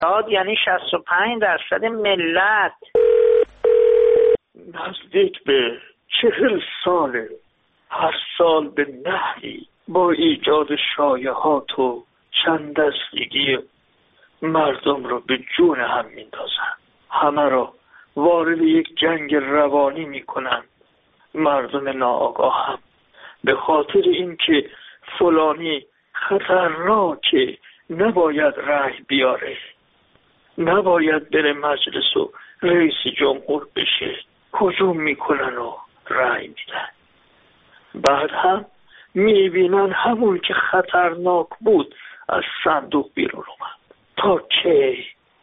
یعنی 65% ملت. نزدیک به 40 ساله هر سال به نحوی با ایجاد شایعات و چند دستگی مردم رو به جون هم میندازن، همه رو وارد یک جنگ روانی میکنن. مردم ناآگاه هم به خاطر اینکه فلانی خطرناکه، نباید رأی بیاره، نباید بره مجلس و رئیس جمهور بشه، هجوم میکنن و رأی میدن. بعد هم میبینن همون که خطرناک بود از صندوق بیرون اومد. تا کی؟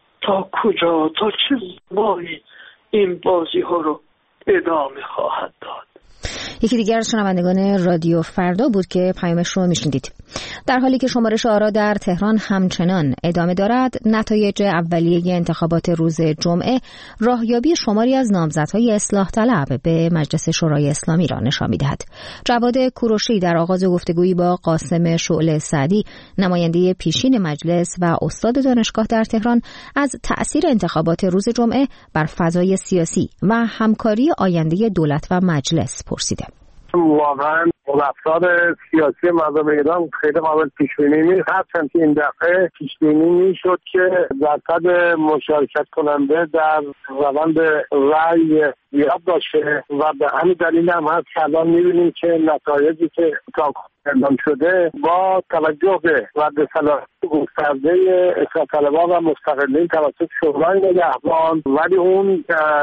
تا کجا؟ تا چه زمانی این بازی ها رو ادامه خواهد داد؟ یکی دیگر از شنوندگان رادیو فردا بود که پیامش رو میشنیدید. در حالی که شمارش آرا در تهران همچنان ادامه دارد، نتایج اولیه انتخابات روز جمعه راهیابی شماری از نامزدهای اصلاح طلب به مجلس شورای اسلامی را نشان می‌دهد. جواد کوروشی در آغاز گفتگویی با قاسم شعله سعدی، نماینده پیشین مجلس و استاد دانشگاه در تهران، از تأثیر انتخابات روز جمعه بر فضای سیاسی و همکاری آینده دولت و مجلس پرسیده. واقعا رفتار سیاسی مردم ایران خیلی قابل پیش بینی نیست، هرچند که این دفعه پیش بینی میشد که درصد مشارکت کننده در روند رأی زیاد باشه و به همین دلیل هم هست که الان میبینیم که نتایجی که اعلام شده با توجه به رد صلاحیت گسترده اصلاح طلبان و مستقلین توسط شورای نگهبان، ولی اون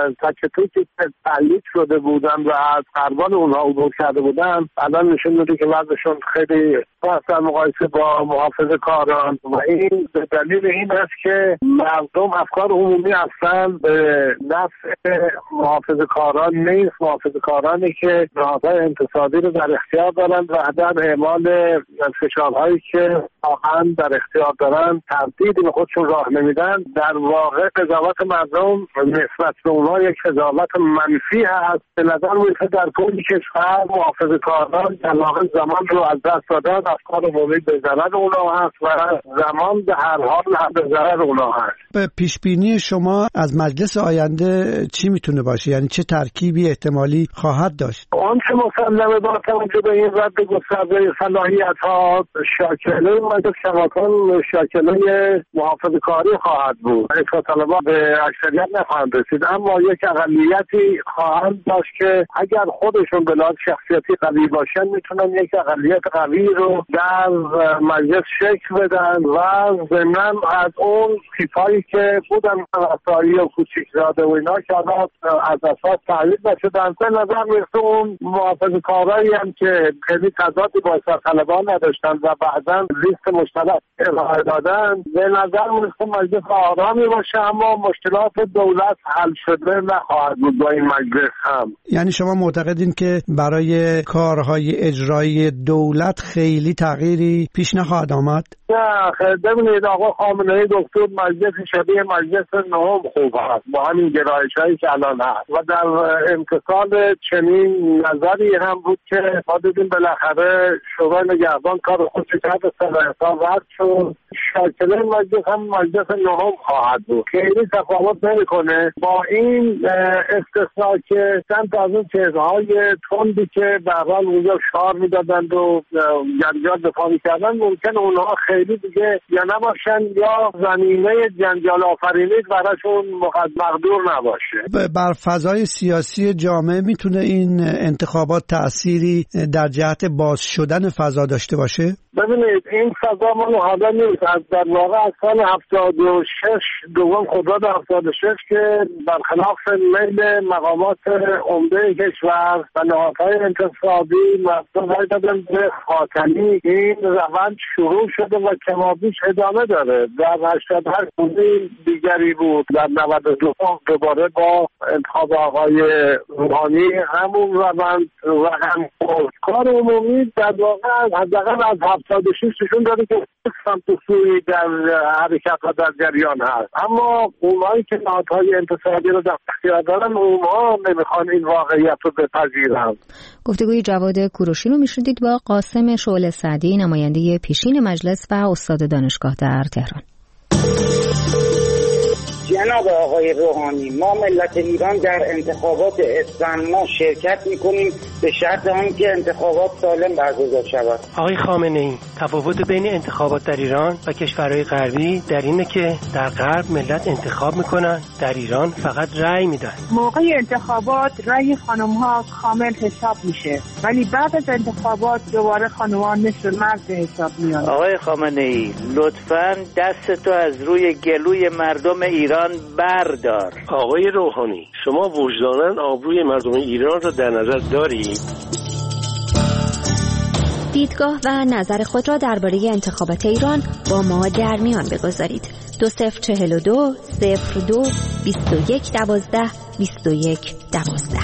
تکتیکی که تایید شده بودن و از قربان اونها عبور کرده بودن الان نشون میده که وضعشون خیلی پست در مقایسه با محافظه‌کاران و این به دلیل این است که مردم افکار عمومی اصلا به نفع محافظه‌کاران نیست. محافظه‌کارانی که نهادهای انتصابی رو در اختیار دارند و در اعمال فشارهایی که واقعا در اختیار دارن تردیدی به خودشون راه نمیدن. در واقع قضاوت مردم نسبت به اونها یک قضاوت منفی هست. به نظر میاد در کل کشور محافظه‌کاران در واقع زمان رو از دست دادن، افکار عمومی به ضرر اونها هست و زمان به هر حال هم به ضرر اونها هست. به پیش بینی شما از مجلس آینده چی میتونه باشه؟ یعنی چه ترکیبی احتمالی خواهد داشت؟ آنچه مسلمه با توجه به این رد گسترده صلاحیت‌ها، شاکله مجلس کماکان شاکله محافظه‌کاری خواهد بود. اصلاح طلبان به اکثریت نخواهند رسید، اما یک اقلیتی خواهند داشت که اگر خودشون به لحاظ شخصیتی قوی باشن میتونن یک اقلیت قوی رو در مجلس شکل بدن و ضمناً از اون تیپایی که بودن رسایی و کوچیک‌زاده و اینا که از اساس تحلیل نشدن، به نظر میرسه اون محافظه‌کارایی هم که خیلی تضادی با اصلاح طلبان نداشتن و بعداً لیست مشترک ارائه دادن، به نظر میرسه مجلس آرامی باشه، اما مشکلات دولت حل شده نخواهد بود با این مجلس هم. یعنی شما معتقدین که برای کارهای اجرایی دولت خیلی تغییری پیش نخواهد آمد؟ نه، ببینید آقا خامنه‌ای دکتر مجلس شبیه مجلس نهم خوب هست با همین گرایش‌هایی که الان هست و در امتصال چنین نظری هم بود که ما دیدیم بالاخره شورای نگهبان کار خودش کرد، صلاحیت‌ها رد شد، شاکله مجلس هم مجلس نهم خواهد بود. خیلی تفاوت نمی‌کنه با این استثناء که چند از اون چیزهای تندی که به هر حال اونجا شعار می‌دادند و جنجال دفاع می‌کردن ممکن اونها خیلی دیگه یا نباشن یا زمینه جنجال آفرینی براشون مقدور نباشه. بر فضای سیاسی جامعه میتونه این انتخابات تأثیری در جهت باز شدن فضا داشته باشه؟ ببینید این فضا ما حالا نیست، از در واقع از سال 76 دوم خرداد 76 که برخلاف میل مقامات عمده کشور و نهادهای انتصابی مردم رای دادن به خاتمی، این روند شروع شده و کمابیش ادامه داره. در 88 روزی دیگری بود، در 92 دوباره با انتخاب آقای روحانی همون روند رقم خورد. کار عمومی در واقع حداقل از 76 نشون داره که سمت سوی در حرکت ها در جریان هست، اما اونهایی که نهادهای انتصابی رو در اختیار دارن اونها نمیخوان این واقعیت رو بپذیرن. گفتگوی جواد کوروشی رو میشنیدید با قاسم شعله سعدی، نماینده پیشین مجلس و استاد دانشگاه در تهران. جناب آقای روحانی، ما ملت ایران در انتخابات اسفند ماه شرکت میکنیم به شرط آنکه انتخابات سالم برگزار شود. آقای خامنه‌ای، تفاوت بین انتخابات در ایران و کشورهای غربی در اینه که در غرب ملت انتخاب میکنن، در ایران فقط رأی میدن. موقع انتخابات رأی خانم‌ها کامل حساب میشه، ولی بعد از انتخابات دوباره خانم‌ها مثل مرد به حساب میان. آقای خامنه‌ای، لطفاً دستتو از روی گلوی مردم ایران بردار. آقای روحانی، شما وجداناً آبروی مردم ایران را در نظر دارید؟ دیدگاه و نظر خود را درباره انتخابات ایران با ما در میان بگذارید. 2042 02 21 12 21 12.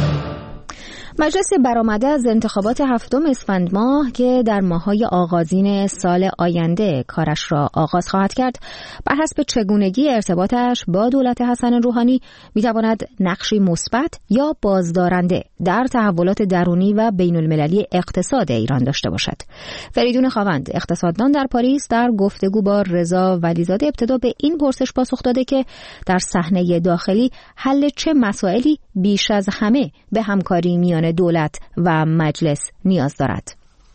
مجلس برآمده از انتخابات 7 اسفند ماه که در ماه‌های آغازین سال آینده کارش را آغاز خواهد کرد، بر حسب چگونگی ارتباطش با دولت حسن روحانی می‌تواند نقشی مثبت یا بازدارنده در تحولات درونی و بین‌المللی اقتصاد ایران داشته باشد. فریدون خاوند، اقتصاددان در پاریس، در گفتگو با رضا ولیزاده ابتدا به این پرسش پاسخ داده که در صحنه داخلی حل چه مسائلی بیش از همه به همکاری میان دولت و مجلس نیاز دارد.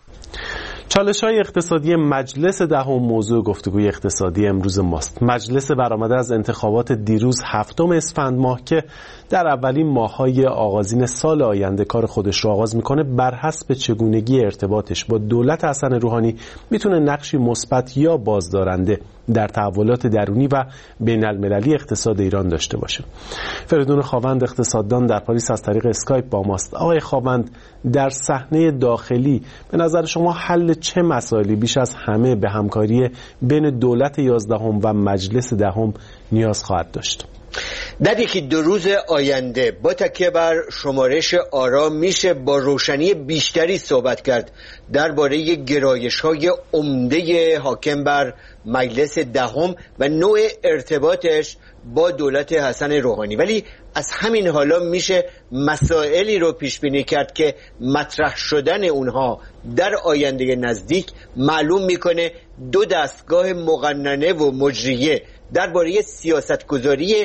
چالش‌های اقتصادی مجلس دهم موضوع گفتگوی اقتصادی امروز ماست. مجلس برآمده از انتخابات دیروز 7 اسفند ماه که در اولین ماه‌های آغازین سال آینده کار خودش را آغاز می‌کنه، بر حسب چگونگی ارتباطش با دولت حسن روحانی میتونه نقشی مثبت یا بازدارنده در تحولات درونی و بین‌المللی اقتصاد ایران داشته باشه. فریدون خاوند، اقتصاددان در پاریس، از طریق اسکایپ با ماست. آقای خاوند، در صحنه داخلی به نظر شما حل چه مسائلی بیش از همه به همکاری بین دولت 11 و مجلس 10 نیاز خواهد داشت؟ در یکی دو روز آینده با تکیه بر شمارش آرا میشه با روشنی بیشتری صحبت کرد درباره گرایش‌های عمده حاکم بر مجلس 10 و نوع ارتباطش با دولت حسن روحانی. ولی از همین حالا میشه مسائلی رو پیش بینی کرد که مطرح شدن اونها در آینده نزدیک معلوم میکنه دو دستگاه مقننه و مجریه درباره سیاستگذاری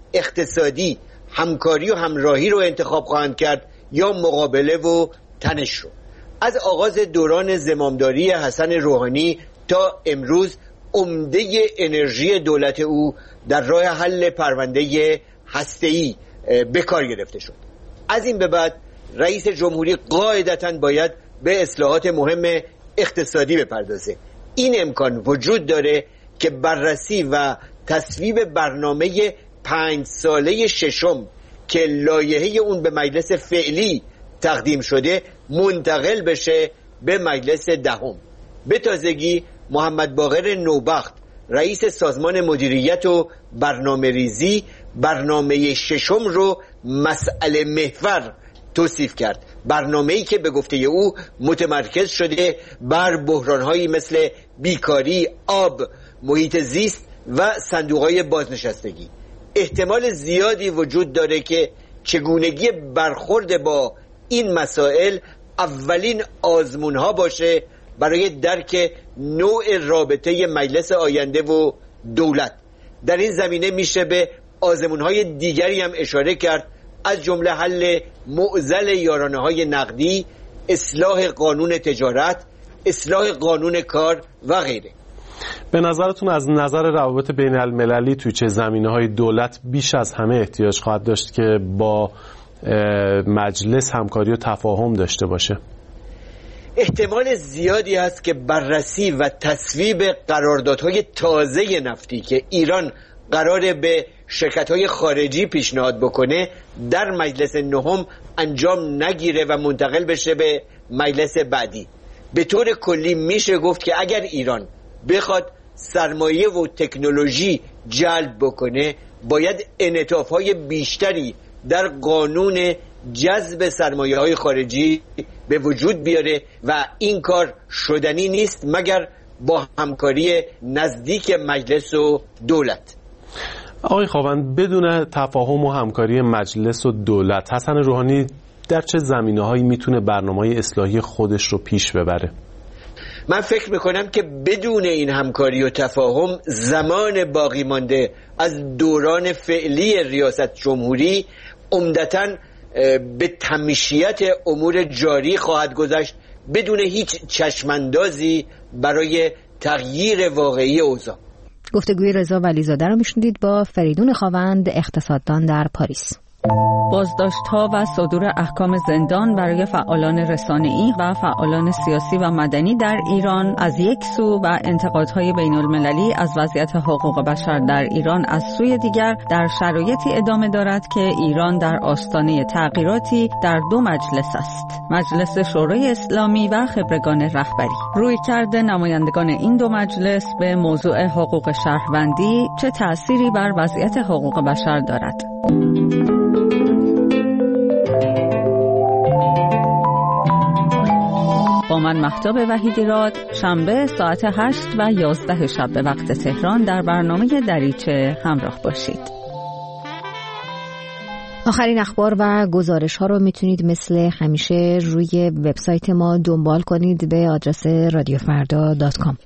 اقتصادی همکاری و همراهی رو انتخاب خواهند کرد یا مقابله و تنش رو. از آغاز دوران زمامداری حسن روحانی تا امروز عمده انرژی دولت او در راه حل پرونده هسته‌ای به کار گرفته شد. از این به بعد رئیس جمهوری قاعدتاً باید به اصلاحات مهم اقتصادی بپردازه. این امکان وجود داره که بررسی و تصویب برنامه 5 ساله ششم که لایحه اون به مجلس فعلی تقدیم شده منتقل بشه به مجلس 10. به تازگی محمد باقر نوبخت، رئیس سازمان مدیریت و برنامه ریزی، برنامه ششم رو مسئله محور توصیف کرد. برنامه‌ای که به گفته او متمرکز شده بر بحران‌هایی مثل بیکاری، آب، محیط زیست و صندوق‌های بازنشستگی. احتمال زیادی وجود داره که چگونگی برخورد با این مسائل اولین آزمون‌ها باشه برای درک نوع رابطه مجلس آینده و دولت. در این زمینه میشه به آزمون‌های دیگری هم اشاره کرد، از جمله حل معضل یارانه‌های نقدی، اصلاح قانون تجارت، اصلاح قانون کار و غیره. به نظرتون از نظر روابط بین المللی توی چه زمینه‌های دولت بیش از همه احتیاج خواهد داشت که با مجلس همکاری و تفاهم داشته باشه؟ احتمال زیادی هست که بررسی و تصویب قراردادهای تازه نفتی که ایران قراره به شرکت‌های خارجی پیشنهاد بکنه در مجلس 9 انجام نگیره و منتقل بشه به مجلس بعدی. به طور کلی میشه گفت که اگر ایران بخواد سرمایه و تکنولوژی جلب بکنه باید انعطاف‌های بیشتری در قانون جذب سرمایه‌های خارجی به وجود بیاره و این کار شدنی نیست مگر با همکاری نزدیک مجلس و دولت. آقای خاوند، بدون تفاهم و همکاری مجلس و دولت حسن روحانی در چه زمینه‌هایی میتونه برنامه‌های اصلاحی خودش رو پیش ببره؟ من فکر میکنم که بدون این همکاری و تفاهم زمان باقی مانده از دوران فعلی ریاست جمهوری عمدتاً به تمشیت امور جاری خواهد گذشت بدون هیچ چشماندازی برای تغییر واقعی اوضاع. گفتگوی رضا ولیزاده رو میشنیدید با فریدون خاوند، اقتصاددان در پاریس. بازداشت‌ها و صدور احکام زندان برای فعالان رسانه‌ای و فعالان سیاسی و مدنی در ایران از یک سو و انتقادهای بین‌المللی از وضعیت حقوق بشر در ایران از سوی دیگر در شرایطی ادامه دارد که ایران در آستانه تغییراتی در دو مجلس است: مجلس شورای اسلامی و خبرگان رهبری. رویکرد نمایندگان این دو مجلس به موضوع حقوق شهروندی چه تأثیری بر وضعیت حقوق بشر دارد؟ با من مهتاب وحیدی‌راد، شنبه ساعت 8 و 11 شب به وقت تهران در برنامه دریچه همراه باشید. آخرین اخبار و گزارش ها رو میتونید مثل همیشه روی وبسایت ما دنبال کنید به آدرس radiofrda.com.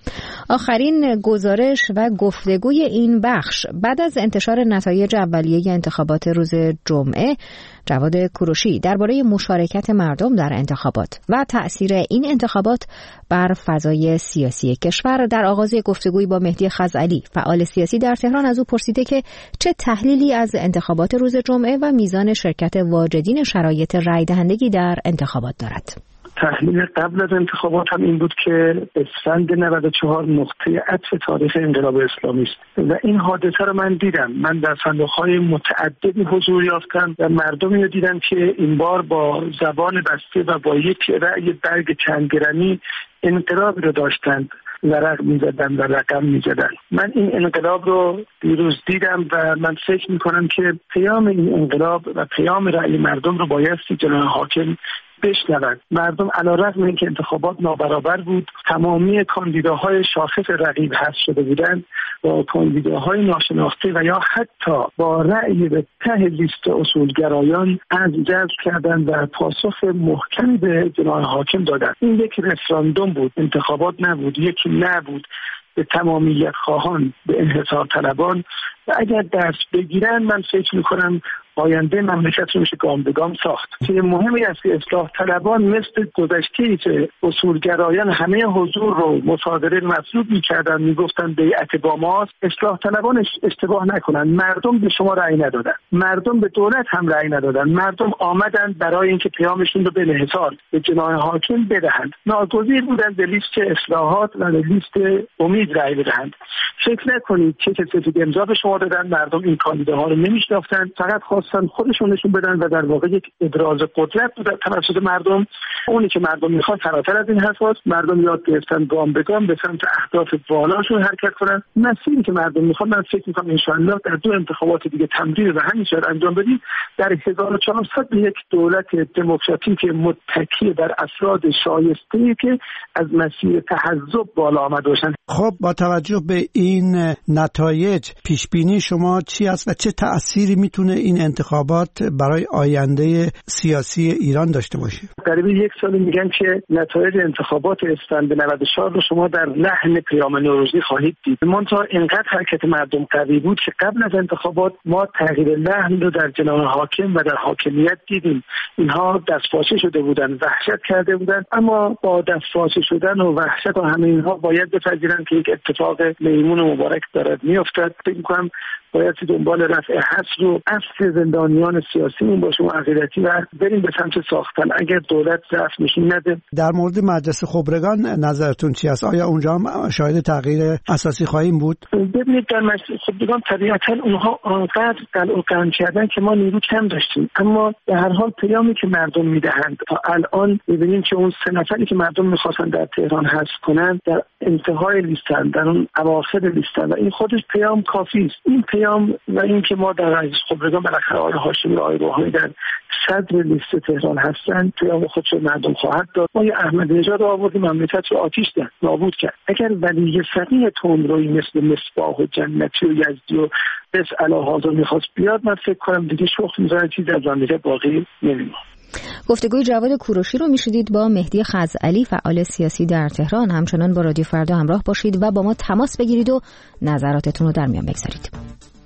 آخرین گزارش و گفتگوی این بخش بعد از انتشار نتایج اولیه انتخابات روز جمعه، جواد کوروشی درباره مشارکت مردم در انتخابات و تأثیر این انتخابات بر فضای سیاسی کشور. در آغاز گفتگوی با مهدی خزعلی، فعال سیاسی در تهران، از او پرسیده که چه تحلیلی از انتخابات روز جمعه و میزان شرکت واجدین شرایط رای دهندگی در انتخابات دارد. تحلیل قبل از انتخابات هم این بود که اسفند 94 نقطه عطف تاریخ انقلاب اسلامی است و این حادثه رو من دیدم. من در صندوق‌های متعددی حضور یافتم و مردمی رو دیدم که این بار با زبان بسته و با یک رأی برگ چند گرمی انقلاب رو داشتند ورق می‌زدن و رقم می‌زدن. من این انقلاب رو دیروز دیدم و من فکر می‌کنم که پیام این انقلاب و پیام رأی مردم رو بایستی جناح حاکم بشنوند. مردم علیرغم اینکه انتخابات نابرابر بود، تمامی کاندیداهای شاخص رقیب حذف شده بودند و کاندیداهای ناشناخته و یا حتی با رأی به ته لیست اصولگرایان از جذب کردند و پاسخ محکمی به جناح حاکم دادند. این یک رفراندوم بود، انتخابات نبود، یک نبود به تمامیت خواهان، به انحصار طلبان و اگر دست بگیرن من فکر میکنم آینده مملکت رو میشه گام به گام ساخت. چیز مهمی است که اصلاح طلبان مثل گذشته‌ای که اصولگرایان همه حضور رو مصادره مطلوب میکردن، میگفتن بیعت با ماست، اصلاح طلبان اشتباه نکنن. مردم به شما رأی ندادن، مردم به دولت هم رأی ندادن، مردم آمدن برای اینکه پیامشون رو به انحصار به جناح حاکم بدهند. ناگزیر بودن به لیست اصلاحات و به لیست امید رأی بدهند. فکر نکنید که کسی که امضا به شما دادن مردم این کاندیداها رو نمیشناختن، فقط خواستن خودشون نشون بدن و در واقع یک ابراز قدرت بود توسط مردم. اونی که مردم میخواد فراتر از این حرف است. مردم یاد گرفتن گام به گام به سمت اهداف بالاشون حرکت کنن. مسیری که مردم میخواد من فکر میکنم ان شاءالله در دو انتخابات دیگه تمرین و همین شاید انجام بدیم. در 1400 به یک دولت دموکراتیک متکی بر افراد شایسته‌ای که از مسیر تحزب بالا آمده باشن. خب با توجه به این نتایج پیش بینی شما چی است و چه تأثیری میتونه این انتخابات برای آینده سیاسی ایران داشته باشه؟ قریب یک سال میگن که نتایج انتخابات اسفند 94 رو شما در لحن پیام نوروزی خواهید دید. منتها اینقدر حرکت مردم قوی بود که قبل از انتخابات ما تغییر لحن رو در جناح حاکم و در حاکمیت دیدیم. اینها دستپاچه شده بودن، وحشت کرده بودن، اما با دستپاچه شدن و وحشت و همه اینها باید بپذیرن که یک اتفاق میمون و مبارک دارد میافتد. فکر می‌کنم باید دنبال رفع حصر و عفو زندانیان سیاسیمون باشیم و عقیدتی و بریم به سمت ساختن اگر دولت ضعف نشون نده. در مورد مجلس خبرگان نظرتون چی است؟ آیا اونجا هم شاهد تغییر اساسی خواهیم بود؟ ببینید در مجلس خبرگان طبیعتاً اونها آنقدر قلع قم کردن که ما نیرو کم داشتیم، اما به هر حال پیامی که مردم میدهند تا الان می‌بینیم که اون 3 نفری که مردم می‌خواستن در تهران حذف کنند در انتهای لیستن، در اون اواخر لیستن و این خودش پیام کافی است. این پیام و این که ما در مجلس خبرگان بالاخره آقای هاشمی و آقای روحانی در صدر لیست تهران هستند، پیام خودش مردم خواهد داد. ما احمدی نژاد آوردیم مملکت رو آتش ده نابود کرد. اگر ولی فقیه تندرویی مثل مصباح و جنتی و یزدی و بس علی حاضر میخواست بیاد، من فکر کنم دیگه شخص میزنه چیزی از مملکت باقی نمیمونه. گفتگوی جواد کوروشی رو میشنیدید با مهدی خزعلی، فعال سیاسی در تهران. همچنان با رادیو فردا همراه باشید و با ما تماس بگیرید و نظراتتون رو در میان بگذارید.